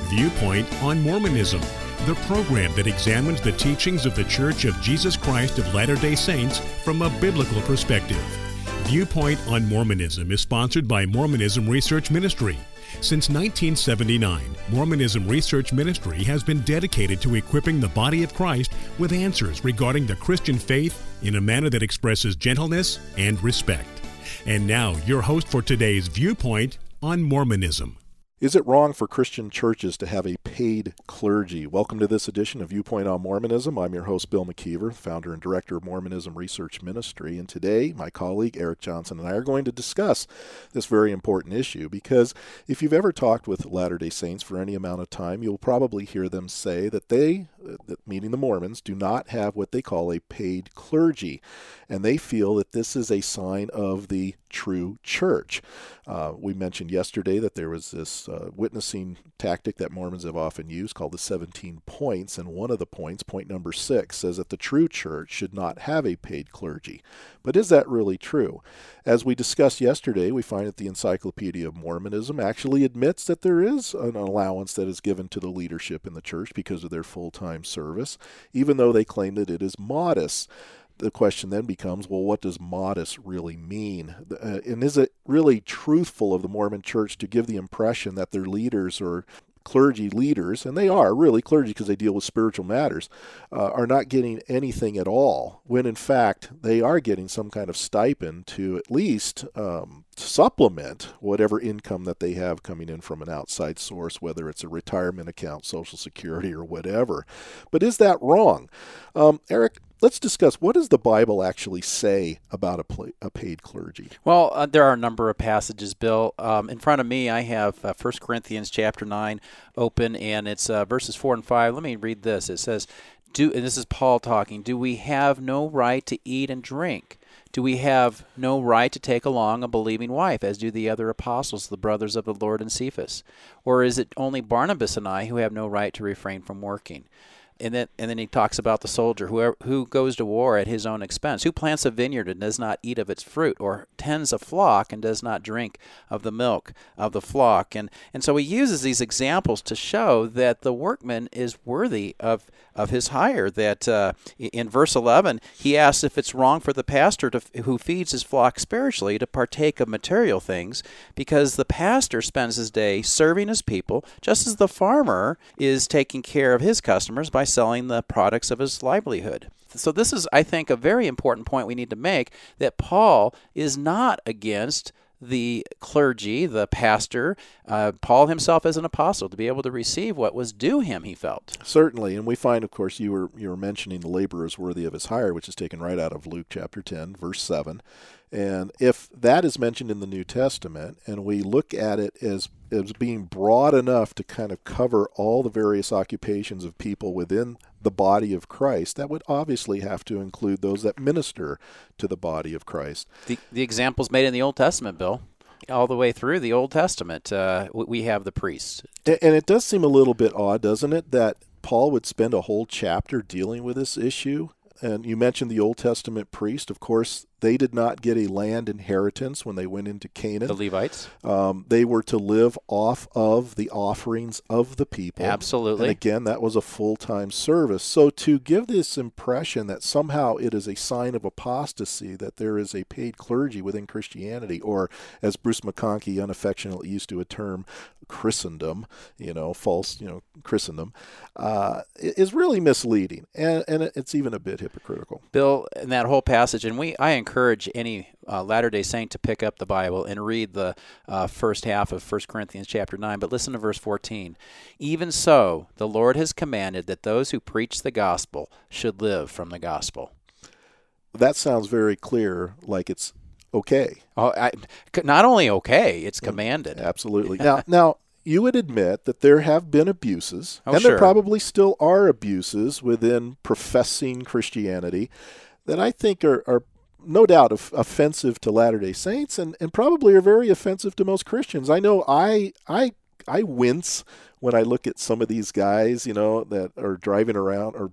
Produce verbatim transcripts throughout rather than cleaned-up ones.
Viewpoint on Mormonism, the program that examines the teachings of the Church of Jesus Christ of Latter-day Saints from a biblical perspective. Viewpoint on Mormonism is sponsored by Mormonism Research Ministry. Since nineteen seventy-nine, Mormonism Research Ministry has been dedicated to equipping the body of Christ with answers regarding the Christian faith in a manner that expresses gentleness and respect. And now, your host for today's Viewpoint on Mormonism. Is it wrong for Christian churches to have a paid clergy? Welcome to this edition of Viewpoint on Mormonism. I'm your host, Bill McKeever, founder and director of Mormonism Research Ministry. And today, my colleague Eric Johnson and I are going to discuss this very important issue because if you've ever talked with Latter-day Saints for any amount of time, you'll probably hear them say that they, meaning the Mormons, do not have what they call a paid clergy. And they feel that this is a sign of the true church. Uh, we mentioned yesterday that there was this uh, witnessing tactic that Mormons have often used called the seventeen points, and one of the points, point number six, says that the true church should not have a paid clergy. But is that really true? As we discussed yesterday, we find that the Encyclopedia of Mormonism actually admits that there is an allowance that is given to the leadership in the church because of their full-time service, even though they claim that it is modest. The question then becomes, well, what does modest really mean? Uh, and is it really truthful of the Mormon Church to give the impression that their leaders or clergy leaders, and they are really clergy because they deal with spiritual matters, uh, are not getting anything at all, when in fact they are getting some kind of stipend to at least um, supplement whatever income that they have coming in from an outside source, whether it's a retirement account, Social Security, or whatever. But is that wrong? Um, Eric, let's discuss, what does the Bible actually say about a, pl- a paid clergy? Well, uh, there are a number of passages, Bill. Um, in front of me, I have uh, First Corinthians chapter nine open, and it's uh, verses four and five. Let me read this. It says, "Do," and this is Paul talking, "Do we have no right to eat and drink? Do we have no right to take along a believing wife, as do the other apostles, the brothers of the Lord and Cephas? Or is it only Barnabas and I who have no right to refrain from working?" And then, and then he talks about the soldier, whoever, who goes to war at his own expense, who plants a vineyard and does not eat of its fruit, or tends a flock and does not drink of the milk of the flock. And and so he uses these examples to show that the workman is worthy of, of his hire. That uh, in verse eleven, he asks if it's wrong for the pastor to, who feeds his flock spiritually to partake of material things, because the pastor spends his day serving his people, just as the farmer is taking care of his customers by selling the products of his livelihood. So this is, I think, a very important point we need to make, that Paul is not against the clergy, the pastor, uh, Paul himself as an apostle, to be able to receive what was due him, he felt. Certainly, and we find, of course, you were you were mentioning the laborer is worthy of his hire, which is taken right out of Luke chapter ten, verse seven. And if that is mentioned in the New Testament, and we look at it as as being broad enough to kind of cover all the various occupations of people within the body of Christ, that would obviously have to include those that minister to the body of Christ. The, the examples made in the Old Testament, Bill, all the way through the Old Testament, uh, we have the priests. And, and it does seem a little bit odd, doesn't it, that Paul would spend a whole chapter dealing with this issue? And you mentioned the Old Testament priest. Of course, they did not get a land inheritance when they went into Canaan. The Levites. Um, they were to live off of the offerings of the people. Absolutely. And again, that was a full-time service. So to give this impression that somehow it is a sign of apostasy, that there is a paid clergy within Christianity, or as Bruce McConkie unaffectionately used to a term, Christendom, you know, false, you know, Christendom, uh, is really misleading. And, and it's even a bit hypocritical. Bill, in that whole passage, and we, I encourage any uh, Latter-day Saint to pick up the Bible and read the uh, first half of First Corinthians chapter nine, but listen to verse fourteen. "Even so, the Lord has commanded that those who preach the gospel should live from the gospel." That sounds very clear, like it's okay. Oh, I, not only okay, it's commanded. Absolutely. Now, now you would admit that there have been abuses, oh, and sure. there probably still are abuses within professing Christianity that I think are, are no doubt offensive to Latter-day Saints, and, and probably are very offensive to most Christians. I know I I I wince when I look at some of these guys, you know, that are driving around or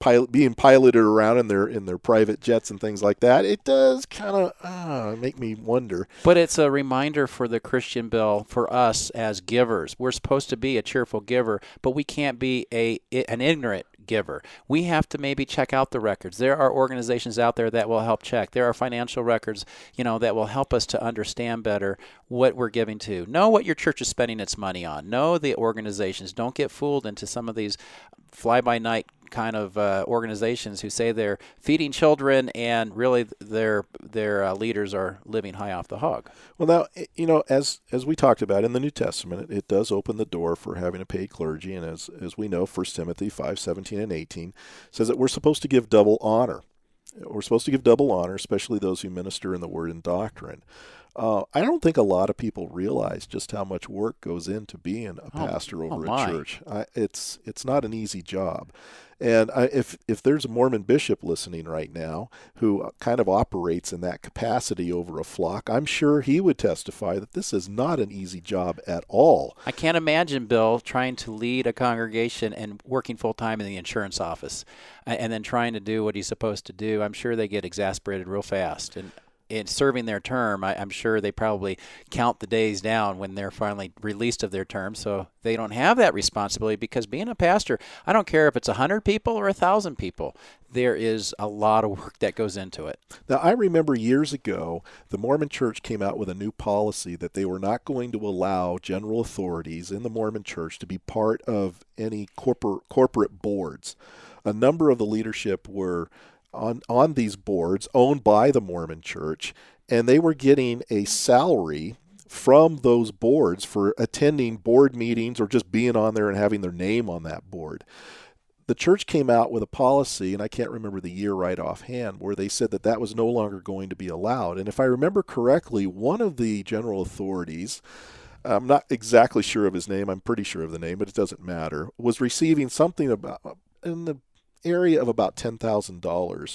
pilot, being piloted around in their in their private jets and things like that, it does kind of uh, make me wonder. But it's a reminder for the Christian, Bill, for us as givers. We're supposed to be a cheerful giver, but we can't be a an ignorant giver. We have to maybe check out the records. There are organizations out there that will help check. There are financial records, you know, that will help us to understand better what we're giving to. Know what your church is spending its money on. Know the organizations. Don't get fooled into some of these fly-by-night kind of uh, organizations who say they're feeding children and really their their uh, leaders are living high off the hog. Well, now, you know, as as we talked about in the New Testament, it, it does open the door for having a paid clergy. And as, as we know, First Timothy five seventeen and eighteen says that we're supposed to give double honor. We're supposed to give double honor, especially those who minister in the word and doctrine. Uh, I don't think a lot of people realize just how much work goes into being a pastor oh, over oh a church. I, it's it's not an easy job. And I, if if there's a Mormon bishop listening right now who kind of operates in that capacity over a flock, I'm sure he would testify that this is not an easy job at all. I can't imagine Bill trying to lead a congregation and working full-time in the insurance office and then trying to do what he's supposed to do. I'm sure they get exasperated real fast. And in serving their term, I, I'm sure they probably count the days down when they're finally released of their term, so they don't have that responsibility, because being a pastor, I don't care if it's one hundred people or one thousand people, there is a lot of work that goes into it. Now, I remember years ago, the Mormon Church came out with a new policy that they were not going to allow general authorities in the Mormon Church to be part of any corporate corporate boards. A number of the leadership were on on these boards owned by the Mormon Church, and they were getting a salary from those boards for attending board meetings or just being on there and having their name on that board. The church came out with a policy, and I can't remember the year right offhand, where they said that that was no longer going to be allowed. And if I remember correctly, one of the general authorities, I'm not exactly sure of his name, I'm pretty sure of the name, but it doesn't matter, was receiving something about in the area of about ten thousand dollars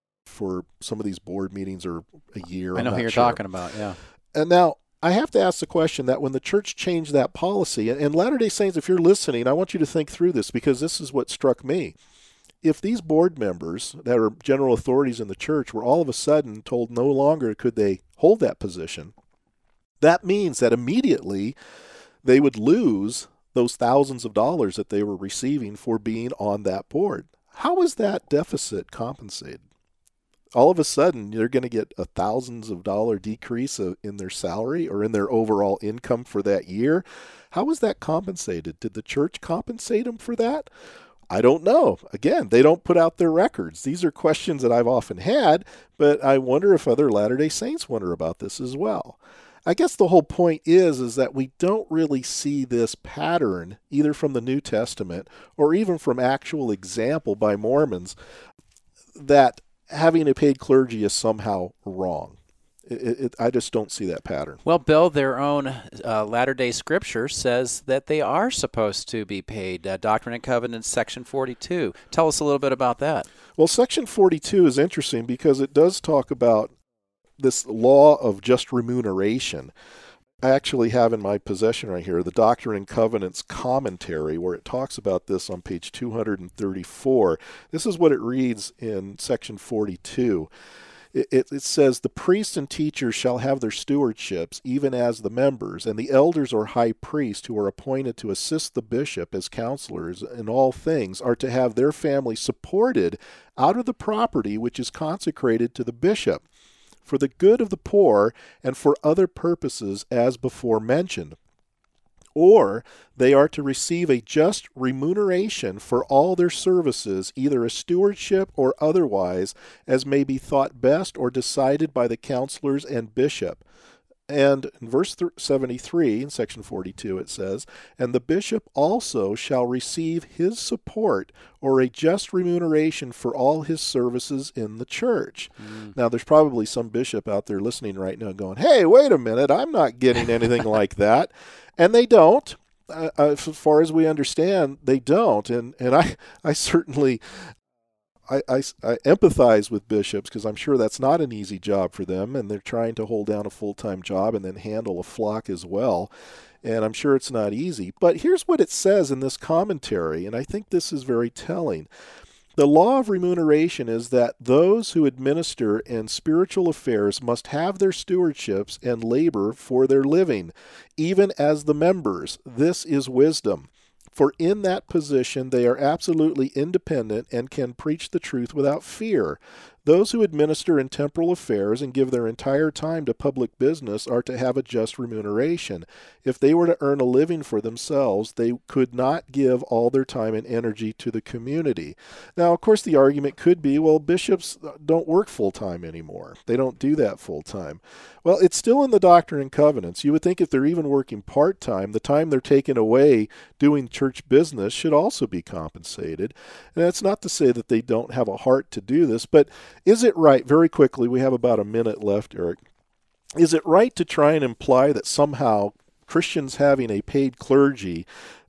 for some of these board meetings or a year. I know I'm who not you're sure. talking about, yeah. And now I have to ask the question that when the church changed that policy, and Latter-day Saints, if you're listening, I want you to think through this, because this is what struck me. If these board members that are general authorities in the church were all of a sudden told no longer could they hold that position, that means that immediately they would lose those thousands of dollars that they were receiving for being on that board. How is that deficit compensated? All of a sudden, they're going to get a thousands of dollar decrease in their salary or in their overall income for that year. How is that compensated? Did the church compensate them for that? I don't know. Again, they don't put out their records. These are questions that I've often had, but I wonder if other Latter-day Saints wonder about this as well. I guess the whole point is, is that we don't really see this pattern either from the New Testament or even from actual example by Mormons that having a paid clergy is somehow wrong. It, it, I just don't see that pattern. Well, Bill, their own uh, Latter-day Scripture says that they are supposed to be paid. Uh, Doctrine and Covenants, Section forty-two. Tell us a little bit about that. Well, Section forty-two is interesting because it does talk about this law of just remuneration. I actually have in my possession right here the Doctrine and Covenants commentary where it talks about this on page two hundred thirty-four. This is what it reads in section forty-two. It, it, it says, "The priests and teachers shall have their stewardships, even as the members, and the elders or high priests who are appointed to assist the bishop as counselors in all things are to have their family supported out of the property which is consecrated to the bishop, for the good of the poor and for other purposes as before mentioned. Or they are to receive a just remuneration for all their services, either a stewardship or otherwise, as may be thought best or decided by the counselors and bishop." And in verse seventy-three, in section forty-two, it says, "And the bishop also shall receive his support or a just remuneration for all his services in the church." Mm. Now, there's probably some bishop out there listening right now going, "Hey, wait a minute, I'm not getting anything like that." And they don't. Uh, as far as we understand, they don't. And and I, I certainly... I, I, I empathize with bishops because I'm sure that's not an easy job for them, and they're trying to hold down a full-time job and then handle a flock as well, and I'm sure it's not easy. But here's what it says in this commentary, and I think this is very telling. The law of remuneration is that those who administer in spiritual affairs must have their stewardships and labor for their living, even as the members. This is wisdom. For in that position they are absolutely independent and can preach the truth without fear. Those who administer in temporal affairs and give their entire time to public business are to have a just remuneration. If they were to earn a living for themselves, they could not give all their time and energy to the community. Now, of course, the argument could be, well, bishops don't work full-time anymore. They don't do that full-time. Well, it's still in the Doctrine and Covenants. You would think if they're even working part-time, the time they're taking away doing church business should also be compensated. And that's not to say that they don't have a heart to do this, but is it right, very quickly, we have about a minute left, Eric, is it right to try and imply that somehow Christians having a paid clergy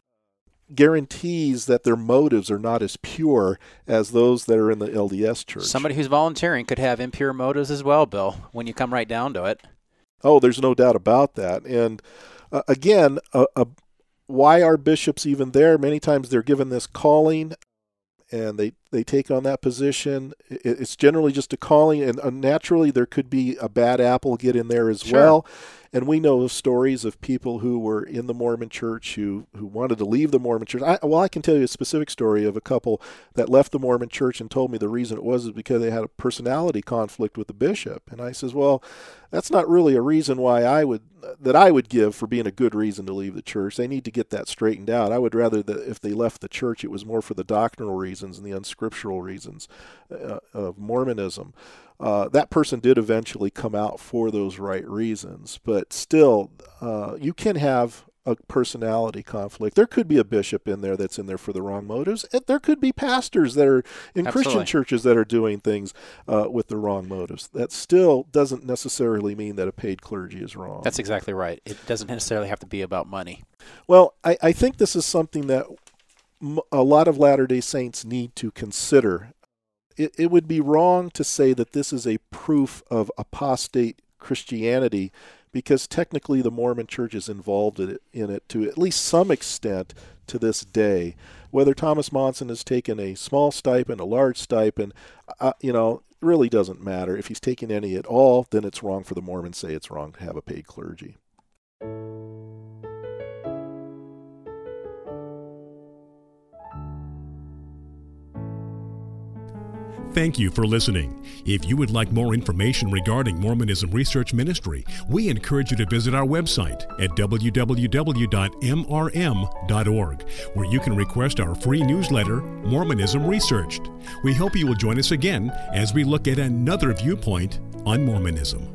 guarantees that their motives are not as pure as those that are in the L D S church? Somebody who's volunteering could have impure motives as well, Bill, when you come right down to it. Oh, there's no doubt about that. And uh, again, uh, uh, why are bishops even there? Many times they're given this calling, and they, they take on that position. It's generally just a calling, and naturally there could be a bad apple get in there as Sure. well. And we know of stories of people who were in the Mormon church who, who wanted to leave the Mormon church. I, well, I can tell you a specific story of a couple that left the Mormon church and told me the reason it was is because they had a personality conflict with the bishop. And I says, well, that's not really a reason why I would that I would give for being a good reason to leave the church. They need to get that straightened out. I would rather that if they left the church, it was more for the doctrinal reasons and the unscriptural reasons uh, of Mormonism. Uh, that person did eventually come out for those right reasons, but still, uh, you can have a personality conflict. There could be a bishop in there that's in there for the wrong motives. There could be pastors that are in Absolutely. Christian churches that are doing things uh, with the wrong motives. That still doesn't necessarily mean that a paid clergy is wrong. That's exactly right. It doesn't necessarily have to be about money. Well, I, I think this is something that m- a lot of Latter-day Saints need to consider. It, it would be wrong to say that this is a proof of apostate Christianity, because technically the Mormon Church is involved in it, in it to at least some extent to this day. Whether Thomas Monson has taken a small stipend, a large stipend, uh, you know, really doesn't matter. If he's taking any at all, then it's wrong for the Mormons to say it's wrong to have a paid clergy. Thank you for listening. If you would like more information regarding Mormonism Research Ministry, we encourage you to visit our website at w w w dot m r m dot org, where you can request our free newsletter, Mormonism Researched. We hope you will join us again as we look at another viewpoint on Mormonism.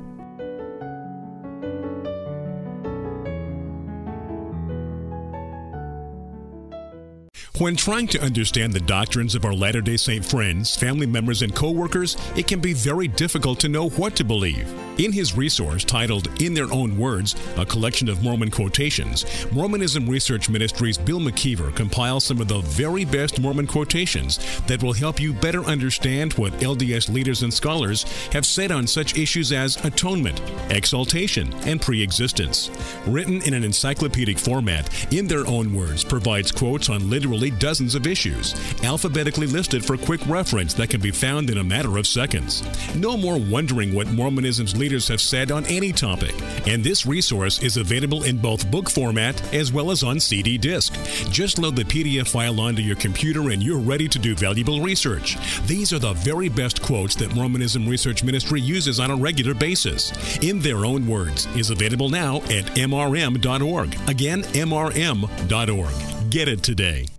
When trying to understand the doctrines of our Latter-day Saint friends, family members, and co-workers, it can be very difficult to know what to believe. In his resource titled In Their Own Words, a collection of Mormon quotations, Mormonism Research Ministry's Bill McKeever compiles some of the very best Mormon quotations that will help you better understand what L D S leaders and scholars have said on such issues as atonement, exaltation, and pre-existence. Written in an encyclopedic format, In Their Own Words provides quotes on literally dozens of issues, alphabetically listed for quick reference that can be found in a matter of seconds. No more wondering what Mormonism's leaders have said on any topic, and this resource is available in both book format as well as on C D disc. Just load the P D F file onto your computer and you're ready to do valuable research. These are the very best quotes that Mormonism Research Ministry uses on a regular basis. In Their Own Words is available now at m r m dot org. Again, m r m dot org. Get it today.